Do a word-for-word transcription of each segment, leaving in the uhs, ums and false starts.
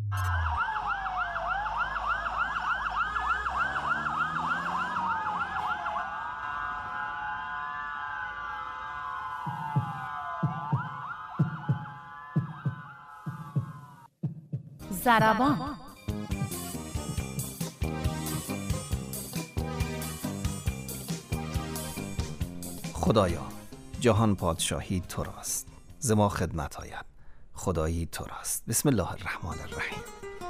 ضربان. خدایا جهان پادشاهی تو راست، ز ما خدمت آید خدایی تو راست. بسم الله الرحمن الرحیم.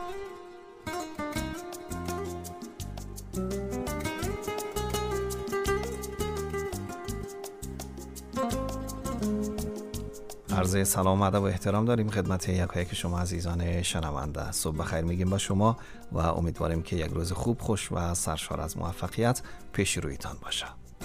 عرض سلام، ادب و احترام داریم خدمت یکایک شما عزیزان شنونده. صبح بخیر میگیم با شما و امیدواریم که یک روز خوب، خوش و سرشار از موفقیت پیش رویتان باشه.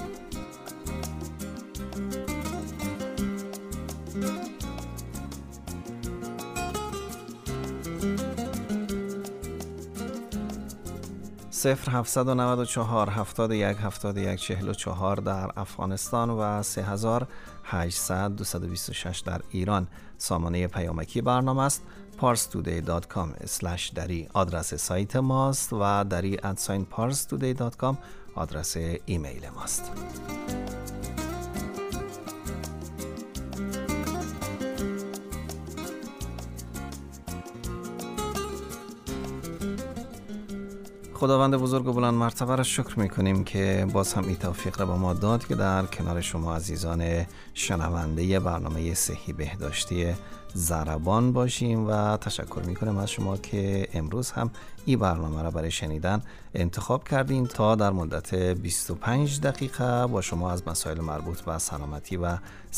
صفر هفتصد و نود و چهار هفتاد و یک هفتاد و یک چهل و چهار در افغانستان و سه هزار و هشتصد دویست و بیست و شش در ایران سامانه پیامکی برنامه است. پارس تودی دات کام اسلش دری آدرس سایت ماست و دری ادساین پارس تودی دات کام آدرس ایمیل ماست. خداوند بزرگ و بلند مرتبه را شکر میکنیم که باز هم این توفیق را به ما داد که در کنار شما عزیزان شنونده برنامه صحی بهداشتی ضربان باشیم و تشکر میکنیم از شما که امروز هم این برنامه را برای شنیدن انتخاب کردین تا در مدت بیست و پنج دقیقه با شما از مسائل مربوط به سلامتی و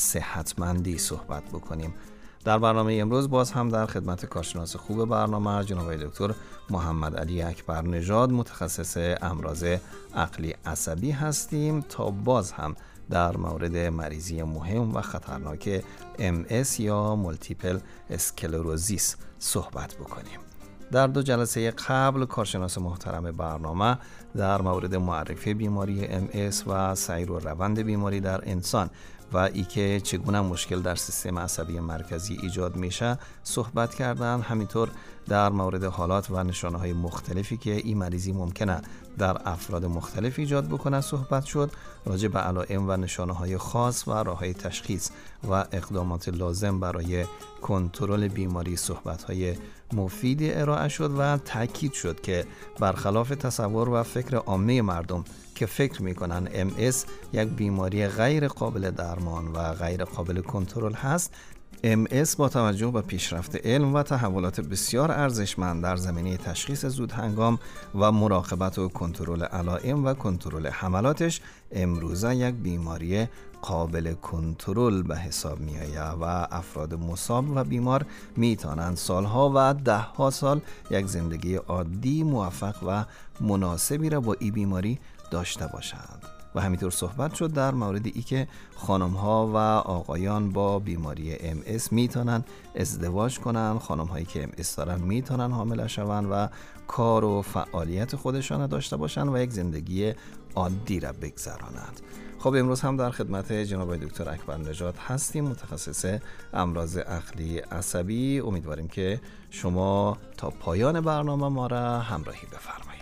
صحتمندی صحبت بکنیم. در برنامه امروز باز هم در خدمت کارشناس خوب برنامه جناب دکتر محمد علی اکبر نژاد متخصص امراض عقلی عصبی هستیم تا باز هم در مورد مریضی مهم و خطرناک ام اس یا مولتیپل اسکلروزیس صحبت بکنیم. در دو جلسه قبل کارشناس محترم برنامه در مورد معرفی بیماری ام اس و سیر و روند بیماری در انسان و ای که چگونه مشکل در سیستم عصبی مرکزی ایجاد میشه صحبت کردن. همینطور در مورد حالات و نشانه‌های مختلفی که این مریضی ممکنه در افراد مختلف ایجاد بکنه صحبت شد. راجع به علائم و نشانه‌های خاص و راه‌های تشخیص و اقدامات لازم برای کنترل بیماری صحبت‌های مفیدی ارائه شد و تاکید شد که برخلاف تصور و فکر عامه مردم که فکر میکنن ام اس یک بیماری غیر قابل درمان و غیر قابل کنترل هست، ام اس با توجه به پیشرفت علم و تحولات بسیار ارزشمند در زمینه تشخیص زود هنگام و مراقبت و کنترل علائم و کنترل حملاتش امروزه یک بیماری قابل کنترل به حساب می آید و افراد مصاب و بیمار می توانند سالها و ده ها سال یک زندگی عادی، موفق و مناسبی را با این بیماری داشته باشند. و همینطور صحبت شد در مورد ای که خانم ها و آقایان با بیماری ام اس میتونن ازدواج کنن، خانم هایی که ام اس دارن میتونن حامله شوند و کار و فعالیت خودشان داشته باشند و یک زندگی عادی را بگذرانند. خب امروز هم در خدمت جناب دکتر اکبر نژاد هستیم، متخصص امراض عقلی عصبی. امیدواریم که شما تا پایان برنامه ما را همراهی بفرمایید.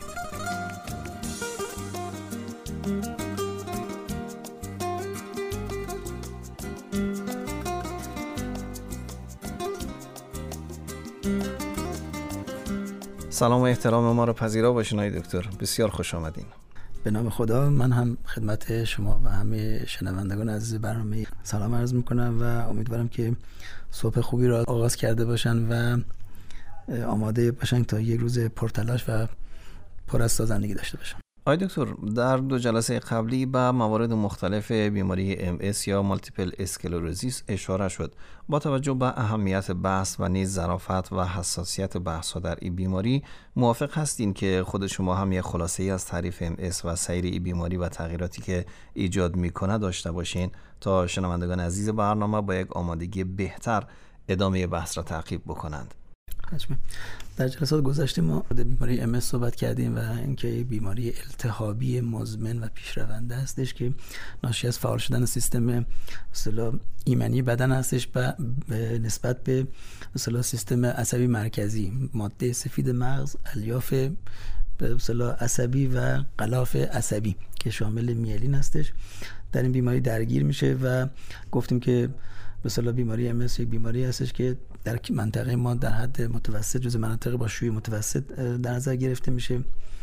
سلام و احترام ما رو پذیرا باشین آقای دکتر، بسیار خوش آمدین. به نام خدا، من هم خدمت شما و همه شنوندگان عزیز برنامه سلام عرض میکنم و امیدوارم که صبح خوبی را آغاز کرده باشن و آماده باشن تا یک روز پرتلاش و پر از سازندگی داشته باشن. آقای دکتر، در دو جلسه قبلی به موارد مختلف بیماری ام اس یا مولتیپل اسکلروزیس اشاره شد. با توجه به اهمیت بحث و نیز ظرافت و حساسیت بحث‌ها در این بیماری، موافق هستین که خود شما هم یک خلاصه‌ای از تعریف ام اس و سیر این بیماری و تغییراتی که ایجاد میکنه داشته باشین تا شنوندگان عزیز برنامه با یک آمادگی بهتر ادامه بحث را تعقیب بکنند؟ در جلسات گذشته ما در بیماری ام اس صحبت کردیم و اینکه بیماری التهابی مزمن و پیشرونده هستش که ناشی از فعال شدن سیستم به اصطلاح ایمنی بدن هستش و به نسبت به به اصطلاح سیستم عصبی مرکزی، ماده سفید مغز، الیاف به اصطلاح عصبی و غلاف عصبی که شامل میلین هستش، در این بیماری درگیر میشه و گفتیم که به اصطلاح بیماری ام اس یک بیماری هستش که در منطقه ما در حد متوسط، جز مناطق با شیوع متوسط در نظر گرفته میشه.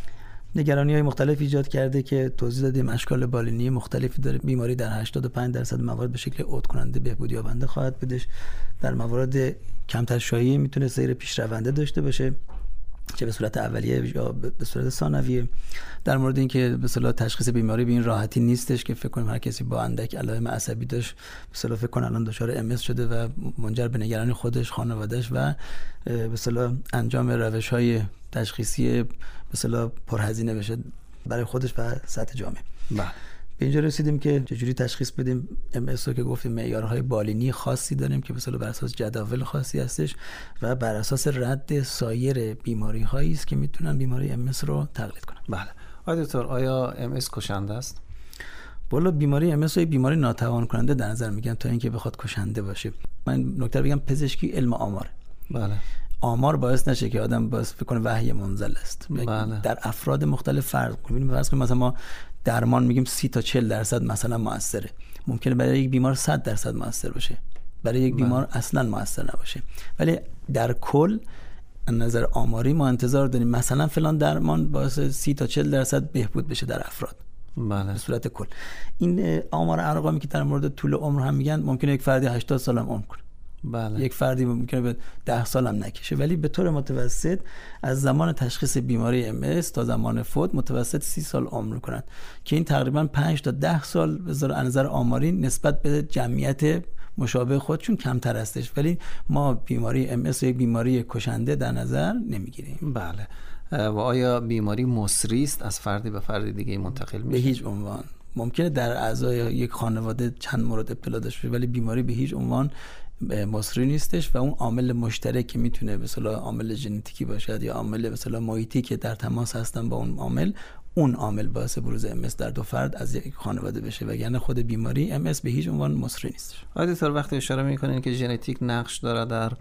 نگرانی های مختلف ایجاد کرده که توضیح دادیم، اشکال بالینی مختلفی داره. بیماری در هشتاد و پنج درصد موارد به شکل عود کننده بهبود یابنده خواهد بودش. در موارد کمتر شایع میتونه سیر پیشرونده داشته باشه، چه به صورت اولیه یا به صورت ثانویه. در مورد اینکه به اصطلاح تشخیص بیماری به این راحتی نیستش که فکر کنیم هر کسی با اندک علائم عصبی داشت به اصطلاح فکر کنه الان دچار ام اس شده و منجر به نگرانی خودش، خانواده‌اش و به اصطلاح انجام روش‌های تشخیصی به اصطلاح پرهزینه بشه برای خودش و سطح جامعه. بله. به اینجا رسیدیم که چجوری تشخیص بدیم ام اس رو، که گفتیم معیارهای بالینی خاصی داریم که به اصطلاح بر اساس جداول خاصی هستش و بر اساس رد سایر بیماری‌هایی است که میتونن بیماری ام اس رو تقلید کنن. بله. آقای دکتر، آیا ام اس کشنده است؟ والا بیماری ام اس رو بیماری ناتوان کننده در نظر میگم تا اینکه بخواد کشنده باشه. من نکته بگم، پزشکی علم آماره. بله. آمار باعث نشه که آدم باعث فکر کنه وحی منزل است. بله. در افراد مختلف فرق کنیم. فرض کنیم مثلا ما درمان میگیم سی تا چهل درصد مثلا موثره، ممکنه برای یک بیمار صد درصد موثر باشه، برای یک بیمار بله. اصلا موثر نباشه. ولی در کل از نظر آماری ما انتظار داریم مثلا فلان درمان باعث سی تا چهل درصد بهبود بشه در افراد. بله. به صورت کل این آمار ارقامی که در مورد طول عمر هم میگن، ممکنه یک فردی هشتاد سال هم عمر کنه. بله. یک فردی ممکنه به ده سال هم نکشه، ولی به طور متوسط از زمان تشخیص بیماری ام اس تا زمان فوت متوسط سی سال عمر کنند که این تقریبا پنج تا ده سال به نظر آماری نسبت به جمعیت مشابه خودشون کمتر هستش، ولی ما بیماری ام اس یک بیماری کشنده در نظر نمیگیریم. بله. و آیا بیماری مصری است، از فردی به فرد دیگه منتقل میشه؟ به هیچ عنوان. ممکنه در اعضای یک خانواده چند مورد ابتلا داشته باشه، ولی بیماری به هیچ عنوان مصری نیستش و اون عامل مشترک که میتونه به اصطلاح عامل ژنتیکی باشد یا عامل به اصطلاح محیطی که در تماس هستن با اون عامل، اون عامل باعث بروز ام اس در دو فرد از یک خانواده بشه، وگرنه خود بیماری ام اس به هیچ عنوان مصری نیستش. آقای دکتر، وقتی اشاره میکنین که ژنتیک نقش داره در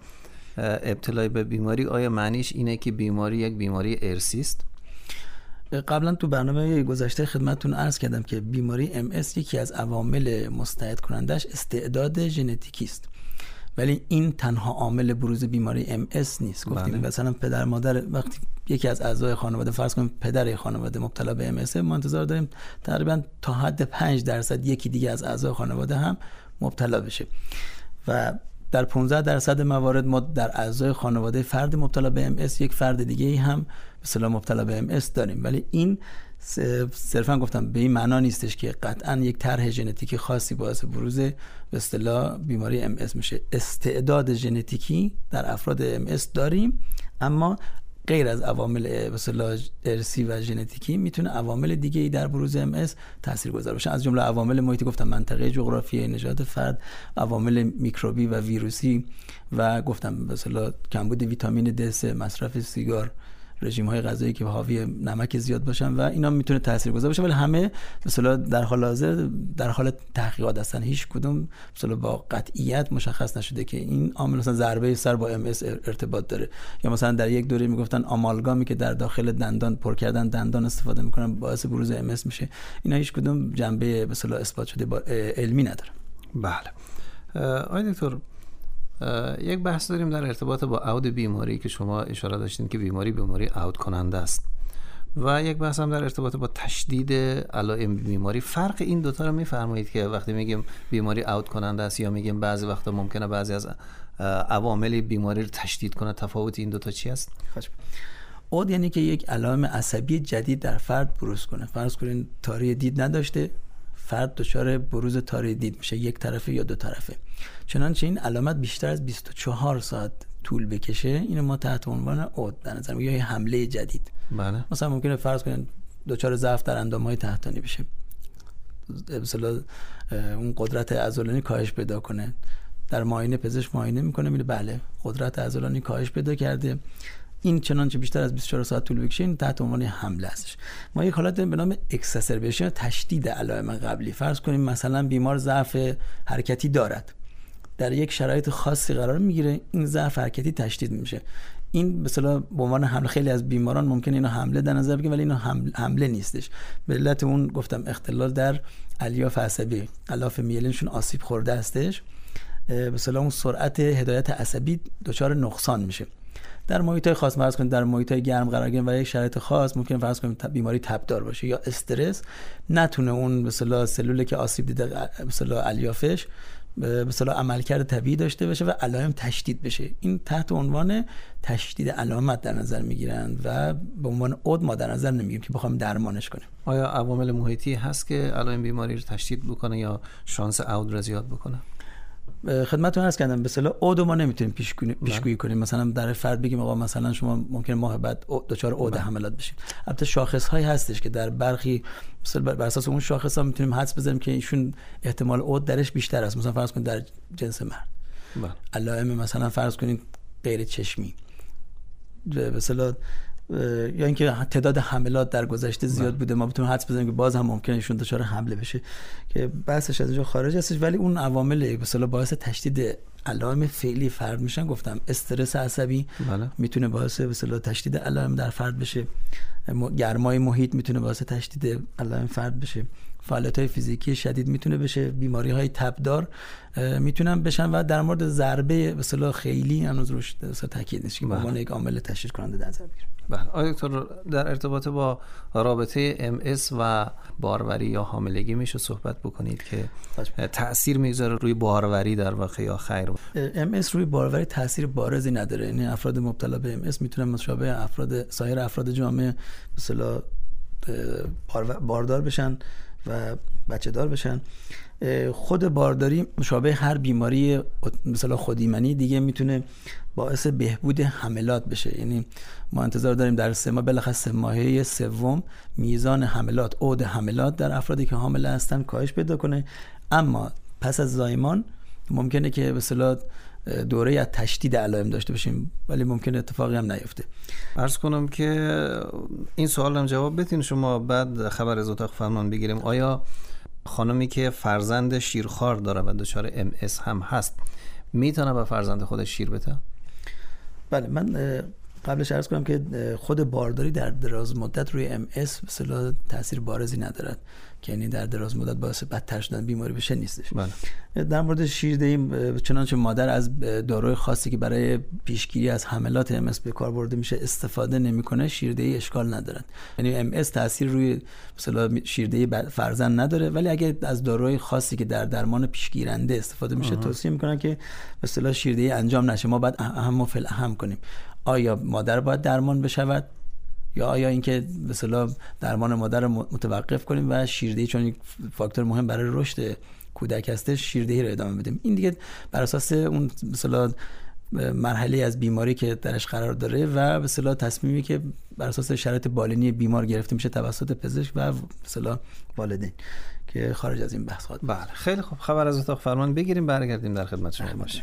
ابتلای به بیماری، آیا معنیش اینه که بیماری یک بیماری ارثی است؟ قبلا تو برنامه گذشته خدمتتون عرض کردم که بیماری ام اس یکی از عوامل مستعد کنندش استعداد ژنتیکی است، ولی این تنها عامل بروز بیماری ام اس نیست. گفتیم بله. مثلا پدر مادر، وقتی یکی از اعضای خانواده، فرض کنیم پدر خانواده مبتلا به ام اس، ما انتظار داریم تقریبا تا حد پنج درصد یکی دیگه از اعضای خانواده هم مبتلا بشه و در پانزده درصد موارد ما در اعضای خانواده فرد مبتلا به ام اس یک فرد دیگه ای هم به اصطلاح مبتلا به ام اس داریم، ولی این صرفا گفتم به این معنا نیستش که قطعا یک طرح ژنتیکی خاصی باعث بروز به اصطلاح بیماری ام اس میشه. استعداد ژنتیکی در افراد ام اس داریم، اما غیر از عوامل به اصطلاح ارثی و ژنتیکی میتونه عوامل دیگه ای در بروز ام اس تاثیرگذار باشه. از جمله عوامل محیطی گفتم، منطقه جغرافیایی، نژاد فرد، عوامل میکروبی و ویروسی و گفتم به اصطلاح کمبود ویتامین دی سه، مصرف سیگار، رژیم‌های غذایی که حاوی نمک زیاد باشن و اینا میتونه تاثیرگذار باشه، ولی همه به اصطلاح در حال حاضر در حال تحقیقات هستن. هیچ کدوم به اصطلاح با قطعیت مشخص نشده که این عامل مثلا ضربه سر با ام اس ارتباط داره، یا مثلا در یک دوره میگفتن آمالگامی که در داخل دندان پر کردن دندان استفاده میکنن باعث بروز ام اس میشه. اینا هیچ کدوم جنبه به اصطلاح اثبات شده با علمی نداره. بله. آقای دکتر، یک بحث داریم در ارتباط با عود بیماری که شما اشاره داشتین که بیماری بیماری عود کننده است، و یک بحث هم در ارتباط با تشدید علائم بیماری. فرق این دوتا رو میفرمایید که وقتی میگیم بیماری عود کننده است یا میگیم بعضی وقتا ممکنه بعضی از عوامل بیماری رو تشدید کنه، تفاوت این دوتا چی است؟ عود یعنی که یک علائم عصبی جدید در فرد بروز کنه. فرض کنین تاری دید نداشته، فرد دچار بروز تاری دید میشه، یک طرفه یا دو طرفه. چنانچه این علامت بیشتر از بیست و چهار ساعت طول بکشه، اینو ما تحت عنوان عود در نظر میگیریم، یا حمله جدید. بله. مثلا ممکنه فرض کنین دچار ضعف در اندام‌های تحتانی بشه، مثلا اون قدرت عضلانی کاهش پیدا کنه، در معاینه پزشک معاینه میکنه میگه بله قدرت عضلانی کاهش پیدا کرده، این چنانچه بیشتر از بیست و چهار ساعت طول بکشه این تحت عنوان حمله هستش. ما یک حالت داریم به نام اکسسربیشن، تشدید علائم قبلی. فرض کنیم مثلا بیمار ضعف حرکتی دارد، در یک شرایط خاصی قرار میگیره، این ضعف حرکتی تشدید میشه. این به اصطلاح به عنوان حمله، خیلی از بیماران ممکنه اینو حمله در نظر بگیرن ولی اینو حمله, حمله نیستش. به علت اون گفتم اختلال در الیاف عصبی، الاف میلینشون آسیب خورده هستش، به اصطلاح اون سرعت هدایت عصبی دچار نقصان میشه. در محیط‌های خاص فرض کنید در محیط‌های گرم قرار گرفتن و یک شرایط خاص ممکن فرض کنیم بیماری تبدار باشه یا استرس، نتونه اون به اصطلاح سلولی که آسیب دیده به اصطلاح الیافش به اصطلاح عملکرد طبیعی داشته باشه و علائم تشدید بشه. این تحت عنوان تشدید علامت در نظر میگیرن و به عنوان عد ما در نظر نمیگیریم که بخوایم درمانش کنیم. آیا عوامل محیطی هست که علائم بیماری رو تشدید بکنه یا شانس عود رو زیاد بکنه؟ خدمتتون عرض کردم به اصطلاح عود ما نمیتونیم پیشگویی کنیم. مثلا در فرد بگیم آقا مثلا شما ممکنه ماه بعد دچار عود حملات بشید. البته شاخص هایی هستش که در برخی مثلا بر اساس اون شاخص ها میتونیم حدس بزنیم که ایشون احتمال عود درش بیشتر است. مثلا فرض کنید در جنس مرد علائم مثلا فرض کنید غیر چشمی به اصطلاح یا اینکه تعداد حملات در گذشته زیاد بوده، ما بتونیم حدس بزنیم که باز هم ممکنه ایشون دچار حمله بشه که بحثش از اینجا خارج هستش. ولی اون عوامل به اصطلاح باعث تشدید علائم فعلی فرد میشن. گفتم استرس عصبی بله. میتونه باعث به اصطلاح تشدید علائم در فرد بشه، گرمای محیط میتونه باعث تشدید علائم فرد بشه، فعالیت‌های فیزیکی شدید میتونه بشه، بیماری‌های تبدار میتونن بشن و در مورد ضربه به اصطلاح خیلی هنوز روش تاکید نیست که به عنوان یک عامل تشدید کننده در نظر بگیریم. بله. آقای دکتر در ارتباط با رابطه ام اس و باروری یا حاملگی میشه صحبت بکنید که تأثیر میذاره روی باروری در واقع یا خیر؟ ام اس روی باروری تأثیر بارزی نداره. یعنی افراد مبتلا به ام اس میتونن مشابه افراد سایر افراد جامعه به اصطلاح باردار بشن و بچه دار بشن. خود بارداری مشابه هر بیماری مثلا خودایمنی دیگه میتونه باعث بهبود حملات بشه. یعنی ما انتظار داریم در سه ماه بالاخره سه ماهه سوم میزان حملات، عود حملات در افرادی که حامل هستن کاهش پیدا کنه. اما پس از زایمان ممکنه که به اصطلاح دوره از تشدید علائم داشته باشیم ولی ممکنه اتفاقی هم نیفته. عرض کنم که این سوال هم جواب بدین شما بعد خبر از اتاق فرمان بگیریم. آیا خانمی که فرزند شیرخوار داره و دچار ام اس هم هست میتونه به فرزند خودش شیر بده؟ بله، من قبلش عرض کنم که خود بارداری در دراز مدت روی ام اس به اصطلاح تاثیر بارزی ندارد که یعنی در دراز مدت باعث بدتر شدن بیماری بشه نیستش. بله. در مورد شیردهی چنانچه مادر از داروی خاصی که برای پیشگیری از حملات ام اس به کار برده میشه استفاده نمیکنه، شیردهی اشکال ندارد. یعنی ام اس تاثیر روی مثلا شیردهی فرزند نداره، ولی اگه از داروی خاصی که در درمان پیشگیرنده استفاده میشه آه. توصیه میکنن که مثلا شیردهی انجام نشه. ما باید اهم و فل اهم کنیم. آیا مادر باید درمان بشود یا آیا اینکه به اصطلاح درمان مادر رو متوقف کنیم و شیردهی چون یک فاکتور مهم برای رشد کودک هستش شیردهی رو ادامه بدیم؟ این دیگه بر اساس اون به اصطلاح مرحله از بیماری که درش قرار داره و به اصطلاح تصمیمی که بر اساس شرایط بالینی بیمار گرفته میشه توسط پزشک و به اصطلاح والدین که خارج از این بحث خواهد. بله خیلی خوب، خبر از اتاق فرمان بگیریم برگردیم در خدمت شما باشیم.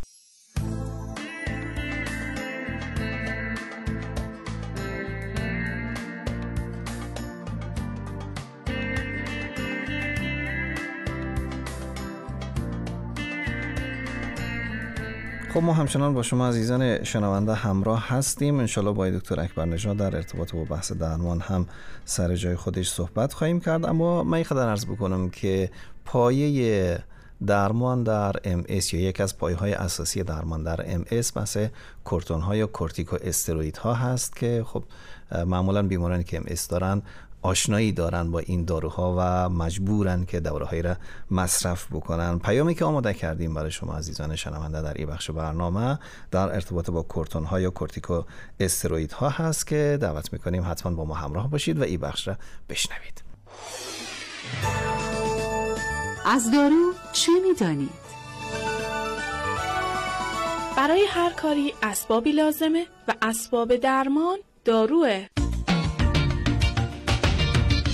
خب ما همچنان با شما عزیزان شنونده همراه هستیم. انشالله با دکتر اکبر نژاد در ارتباط با بحث درمان هم سر جای خودش صحبت خواهیم کرد. اما من خدمت عرض بکنم که پایه درمان در ام اس یا یک از پایه‌های اساسی درمان در ام اس بحث کورتون ها یا کورتیکو استروئید ها هست که خب معمولا بیمارانی که ام اس دارن آشنایی دارن با این داروها و مجبورن که داروهایی را مصرف بکنن. پیامی که آماده کردیم برای شما عزیزان شنونده در این بخش برنامه در ارتباط با کورتون ها یا کورتیکو استروئید ها هست که دعوت میکنیم حتما با ما همراه باشید و این بخش را بشنوید. از دارو چه میدانید؟ برای هر کاری اسبابی لازمه و اسباب درمان داروه.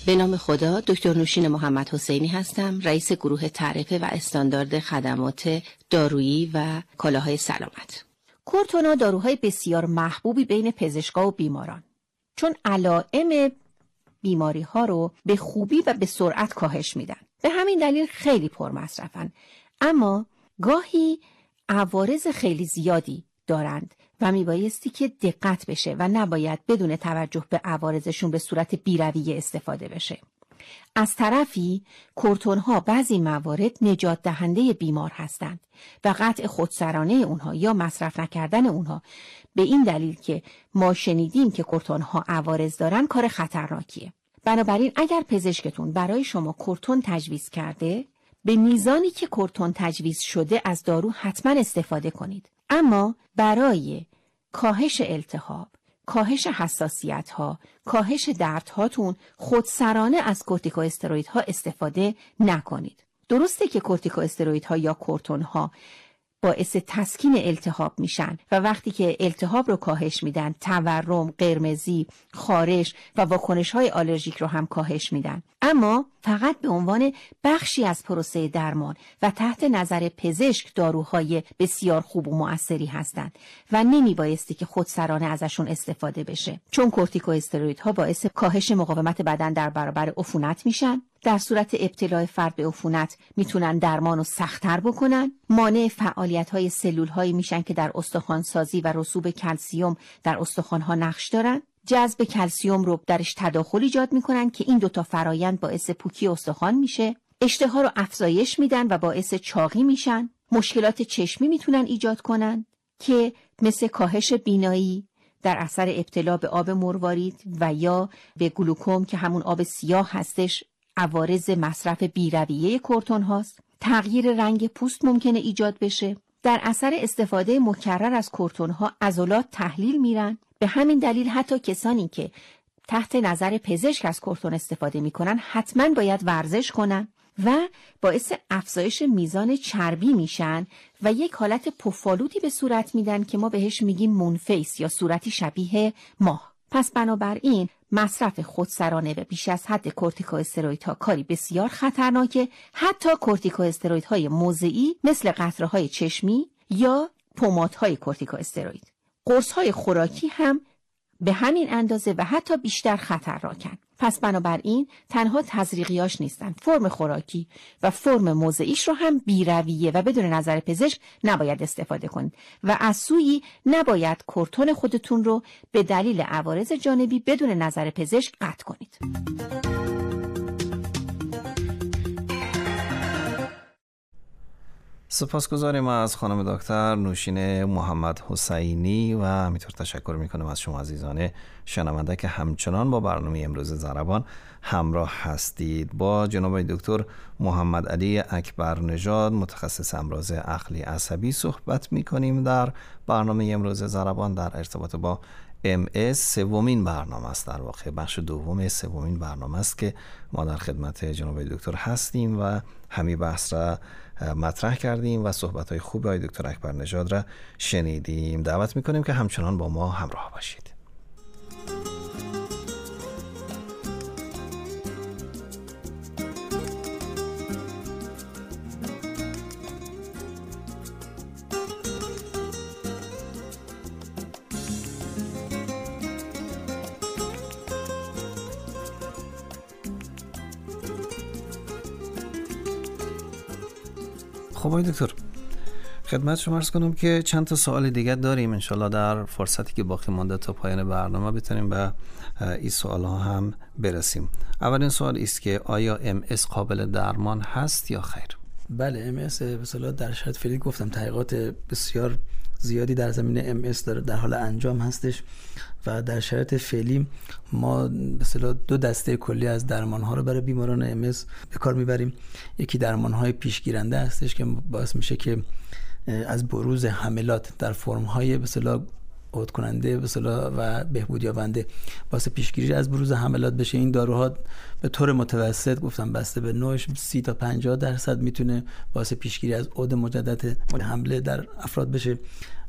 به نام خدا، دکتر نوشین محمد حسینی هستم، رئیس گروه تعرفه و استاندارد خدمات دارویی و کالاهای سلامت. کورتونا داروهای بسیار محبوبی بین پزشکا و بیماران، چون علائم بیماری ها رو به خوبی و به سرعت کاهش میدن. به همین دلیل خیلی پرمصرفن، اما گاهی عوارض خیلی زیادی دارند و میبایستی که دقت بشه و نباید بدون توجه به عوارضشون به صورت بی‌رویه استفاده بشه. از طرفی کورتون ها بعضی موارد نجات دهنده بیمار هستند و قطع خودسرانه اونها یا مصرف نکردن اونها به این دلیل که ما شنیدیم که کورتون ها عوارض دارن کار خطرناکیه. بنابراین اگر پزشکتون برای شما کورتون تجویز کرده، به میزانی که کورتون تجویز شده از دارو حتما استفاده کنید. اما برای کاهش التهاب، کاهش حساسیت ها، کاهش درد هاتون خودسرانه از کورتیکواستروئید ها استفاده نکنید. درسته که کورتیکواستروئید ها یا کورتون ها باعث تسکین التهاب میشن و وقتی که التهاب رو کاهش میدن، تورم، قرمزی، خارش و واکنش های آلرژیک رو هم کاهش میدن، اما فقط به عنوان بخشی از پروسه درمان و تحت نظر پزشک داروهای بسیار خوب و مؤثری هستند و نمی بایستی که خودسرانه ازشون استفاده بشه، چون کورتیکواستروئیدها باعث کاهش مقاومت بدن در برابر عفونت میشن. در صورت ابتلای فرد به عفونت میتونن درمان رو سخت‌تر بکنن، مانع فعالیت‌های سلول‌هایی میشن که در استخوان‌سازی و رسوب کلسیم در استخوان‌ها نقش دارن. جذب کلسیم رو درش تداخل ایجاد میکنن که این دوتا فرایند باعث پوکی استخوان میشه. اشتها رو افزایش میدن و باعث چاقی میشن. مشکلات چشمی میتونن ایجاد کنن که مثل کاهش بینایی در اثر ابتلا به آب مروارید و یا به گلوکوم که همون آب سیاه هستش، عوارض مصرف بی‌رویه کورتون هاست. تغییر رنگ پوست ممکنه ایجاد بشه. در اثر استفاده مکرر از کورتون ها عضلات تحلیل میرن. به همین دلیل حتی کسانی که تحت نظر پزشک از کورتون استفاده میکنن حتما باید ورزش کنن و باعث افزایش میزان چربی میشن و یک حالت پوفالودی به صورت میدن که ما بهش میگیم مونفیس یا صورتی شبیه ماه. پس بنابراین مصرف خودسرانه و بیش از حد کورتیکواستروئیدها کاری بسیار خطرناکه. حتی کورتیکواستروئیدهای موضعی مثل قطره‌های چشمی یا پمادهای کورتیکواستروئید، قرص‌های خوراکی هم به همین اندازه و حتی بیشتر خطرناکن. پس بنابراین تنها تزریقیاش نیستن، فرم خوراکی و فرم موضعیش رو هم بی‌رویه و بدون نظر پزشک نباید استفاده کنید و از سویی نباید کورتون خودتون رو به دلیل عوارض جانبی بدون نظر پزشک قطع کنید. سپاسگزاریم از خانم دکتر نوشین محمد حسینی و همینطور تشکر میکنم از شما عزیزان شنونده که همچنان با برنامه امروز ضربان همراه هستید. با جناب دکتر محمد علی اکبر نژاد متخصص امراض عقلی عصبی صحبت میکنیم در برنامه امروز ضربان در ارتباط با ام اس. سومین برنامه است، در واقع بخش دوم سومین برنامه است که ما در خدمت جناب دکتر هستیم و همین بحث را مطرح کردیم و صحبت‌های خوب آقای دکتر اکبر نژاد را شنیدیم. دعوت می‌کنیم که همچنان با ما همراه باشید. خب آقای دکتر، خدمت شما عرض کنم که چند تا سوال دیگه داریم، انشالله در فرصتی که باقی مانده تا پایان برنامه بتونیم به این سوال ها هم برسیم. اولین سوال است که آیا ام اس قابل درمان هست یا خیر؟ بله، ام اس به اصطلاح در شرایط فعلی گفتم تحقیقات بسیار زیادی در زمینه ام اس داره در حال انجام هستش و در شرایط فعلی ما به اصطلاح دو دسته کلی از درمان‌ها رو برای بیماران ام اس به کار میبریم. یکی درمان‌های پیشگیرنده هستش که باعث میشه که از بروز حملات در فرم‌های به اصطلاح عود کننده به اصطلاح و بهبود یابنده واسه پیشگیری از بروز حملات بشه. این داروها به طور متوسط گفتم بسته به نوعش سی تا پنجاه درصد میتونه واسه پیشگیری از عود مجدد حمله در افراد بشه.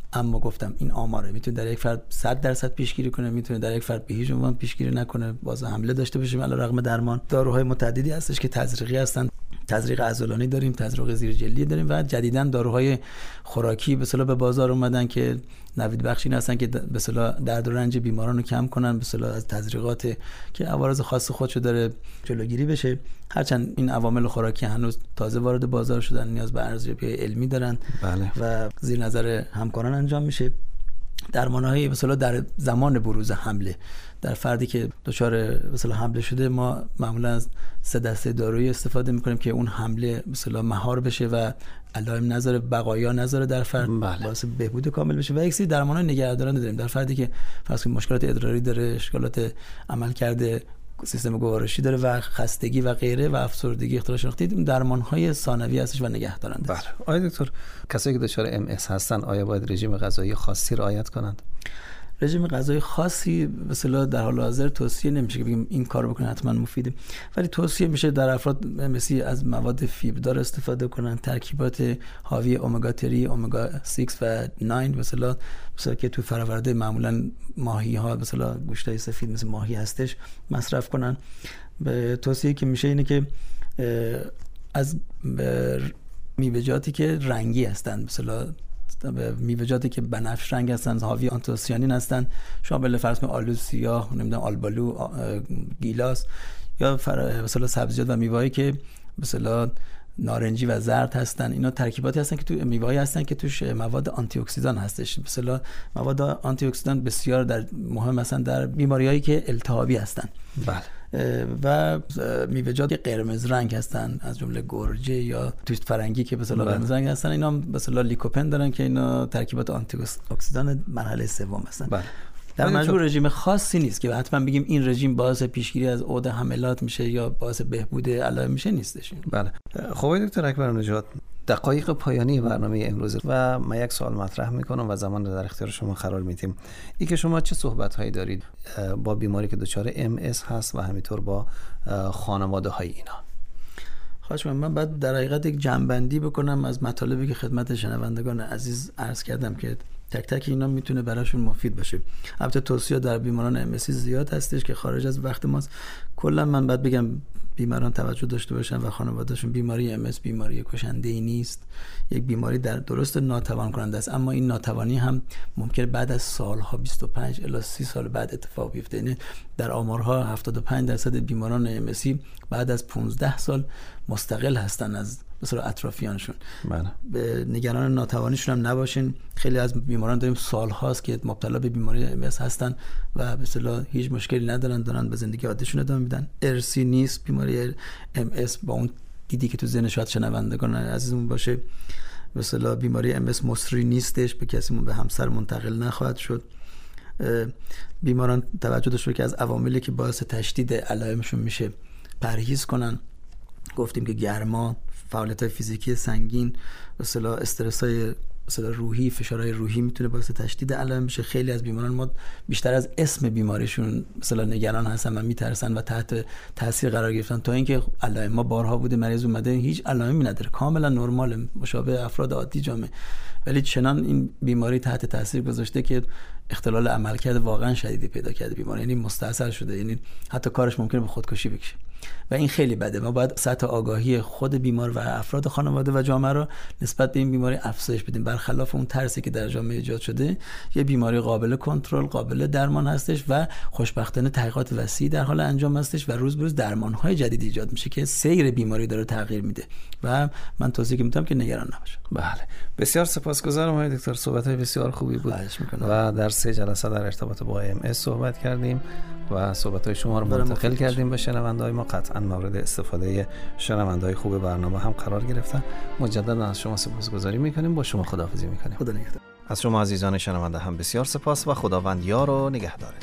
اما گفتم این آماره میتونه در یک فرد صد درصد پیشگیری کنه، میتونه در یک فرد به هیچ عنوان پیشگیری نکنه، باز حمله داشته باشیم علی رغم درمان. داروهای متعددی هستش که تزریقی هستن، تزریق عضلانی داریم، تزریق زیرجلدی داریم و جدیداً داروهای خوراکی به اصطلاح به بازار اومدن که نوید بخشی هستن که به اصطلاح درد و رنج بیماران رو کم کنن، به اصطلاح از تزریقات که عوارض خاص خودشو داره جلوگیری بشه. هرچند این عوامل خوراکی هنوز تازه وارد بازار شدن، نیاز به ارزیابی علمی دارن بله. و زیر نظر همکاران انجام میشه. درمان‌های مثلا در زمان بروز حمله در فردی که دچار مثلا حمله شده، ما معمولا از سه دسته دارویی استفاده می‌کنیم که اون حمله مثلا مهار بشه و علائم نذاره، بقایا نذاره در فرد، بله. باعث بهبود کامل بشه. و یک سری درمان‌های نگهدارنده داریم در فردی که فرض کنید مشکلات ادراری داره، اشکالات عملکرد سیستم گوارشی داره و خستگی و غیره و افسردگی، اختلال شناختی، درمان‌های ثانوی هستش و نگهدارنده. بله. آیا دکتر کسایی که دچار ام اس هستن آیا باید رژیم غذایی خاصی رعایت کنند؟ رژیم غذایی خاصی به اصطلاح در حال حاضر توصیه نمیشه که بگیم این کارو بکنه حتما مفیده، ولی توصیه میشه در افراد مثل از مواد فیبردار استفاده کنن، ترکیبات حاوی امگا سه، امگا شش و نه مثلا مثلا که تو فراورده معمولا ماهی ها مثلا گوشتای سفید مثل ماهی هستش مصرف کنن. به توصیه که میشه اینه که از میوه‌جاتی که رنگی هستن، مثلا میوه‌جاتی که بنفش رنگ هستن، حاوی آنتوسیانین هستن، شامل فرض کنید آلو سیاه، نمیدونم آلبالو، گیلاس، یا مثلا سبزیجات و میوه‌ای که مثلا نارنجی و زرد هستن، اینا ترکیباتی هستن که تو میوه‌ای هستن که توش مواد آنتی اکسیدان هستش. مثلا مواد آنتی اکسیدان بسیار در مهم مثلا در بیماریایی که التهابی هستن. بله. و میوه‌جات قرمز رنگ هستن از جمله گرجه یا توست فرنگی که مثلا قرمز رنگ هستن، اینا مثلا لیکوپن دارن که اینا ترکیبات آنتی اکسیدان مرحله سوم هستن. بله. در مجموع رژیم خاصی نیست که حتما بگیم این رژیم باعث پیشگیری از عود حملات میشه یا باعث بهبود علائم میشه، نیستش. بله. خب دکتر اکبر نژاد، دقایق پایانی برنامه امروز و من یک سوال مطرح میکنم و زمان رو در اختیار شما قرار میدیم. این که شما چه صحبت هایی دارید با بیماری که دچار ام اس هست و همینطور با خانواده های اینا؟ خواهش می‌کنم. من بعد در حقیقت یک جمع‌بندی بکنم از مطالبی که خدمت شنوندگان عزیز عرض کردم که تک تک اینا میتونه براشون مفید باشه. البته توصیه در بیماران ام اس زیاد هستش که خارج از وقت ماست. کلا من بعد بگم بیماران توجه داشته باشن و خانواده‌شون، بیماری ام اس بیماری کشنده‌ای نیست. یک بیماری در درست ناتوان کننده است، اما این ناتوانی هم ممکنه بعد از سالها بیست و پنج الی سی سال بعد اتفاق بیفته. یعنی در آمارها هفتاد و پنج درصد بیماران ام اس بعد از پانزده سال مستقل هستن از مثلا اطرافیانشون. بله. به نگران ناتوانیشون هم نباشین. خیلی از بیماران داریم سال هاست که مبتلا به بیماری ام اس هستن و به اصطلاح هیچ مشکلی ندارن، دارن به زندگی عادیشون ادامه میدن. ارثی نیست بیماری ام اس با اون دیدی که تو ذهن شاید شنوندگان عزیزمون باشه. به اصطلاح بیماری ام اس مصری نیستش، به کسیمون به همسر منتقل نخواهد شد. بیماران توجه داشته که از عواملی که باعث تشدید علائمشون میشه پرهیز کنن. گفتیم که گرما، فعالیت فیزیکی سنگین، به اصطلاح استرس‌های مثلا روحی، فشارهای روحی میتونه باعث تشدید علائم بشه. خیلی از بیماران ما بیشتر از اسم بیماریشون مثلا نگران هستن و میترسن و تحت تاثیر قرار گرفتن، تا اینکه علائم ما بارها بوده مریض اومده هیچ علائمی نداره، کاملا نرمال، مشابه افراد عادی جامعه، ولی چنان این بیماری تحت تاثیر گذاشته که اختلال عملکرد واقعا شدیدی پیدا کرده بیمار، یعنی مستعصل شده، یعنی حتی کارش ممکنه به خودکشی بکشه و این خیلی بده. ما باید سطح آگاهی خود بیمار و افراد خانواده و جامعه رو نسبت به این بیماری افزایش بدیم، برخلاف اون ترسی که در جامعه ایجاد شده. یه بیماری قابل کنترل، قابل درمان هستش و خوشبختانه تحقیقات وسیع در حال انجام هستش و روز به روز درمان‌های جدید ایجاد میشه که سیر بیماری داره تغییر میده و من توصیه می‌کنم که نگران نباشید. بله، بسیار سپاسگزارم آقای دکتر، صحبت‌های بسیار خوبی بود و در سه جلسه در ارتباط با ام اس صحبت کردیم و صحبت‌های شما رو منتقل کردیم به شنونده‌های ما. قطعاً مورد استفاده شنونده‌های خوب برنامه هم قرار گرفتن. مجددا از شما سپاسگزاری می‌کنیم. با شما خداحافظی می‌کنیم. خدا نگهدار. از شما عزیزان شنونده هم بسیار سپاس و خداوند یار و نگهدار.